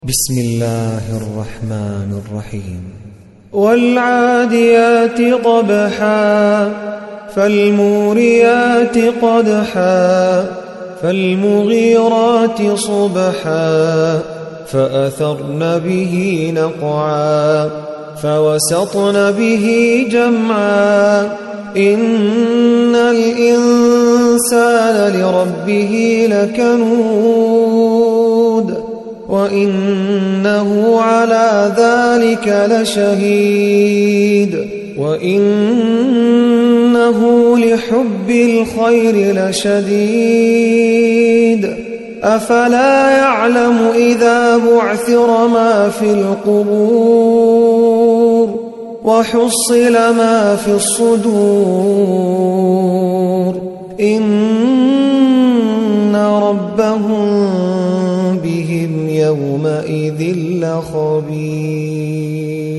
بسم الله الرحمن الرحيم والعاديات ضبحا فالموريات قدحا فالمغيرات صبحا فأثرن به نقعا فوسطن به جمعا إن الإنسان لربه لكنود وإنه على ذلك لشهيد وإنه لحب الخير لشديد أفلا يعلم إذا بعثر ما في القبور وحصل ما في الصدور إن ربهم بهم يومئذ لخبير.